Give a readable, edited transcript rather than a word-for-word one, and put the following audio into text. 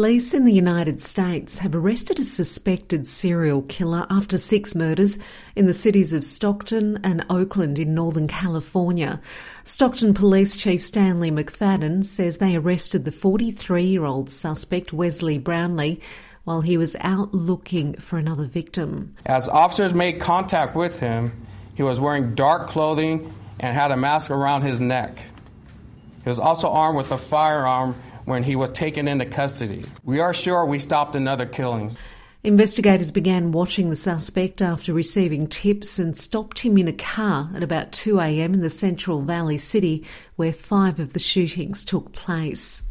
Police in the United States have arrested a suspected serial killer after 6 murders in the cities of Stockton and Oakland in Northern California. Stockton Police Chief Stanley McFadden says they arrested the 43-year-old suspect Wesley Brownlee while he was out looking for another victim. As officers made contact with him, he was wearing dark clothing and had a mask around his neck. He was also armed with a firearm when he was taken into custody. We are sure we stopped another killing. Investigators began watching the suspect after receiving tips and stopped him in a car at about 2 a.m. in the Central Valley City where 5 of the shootings took place.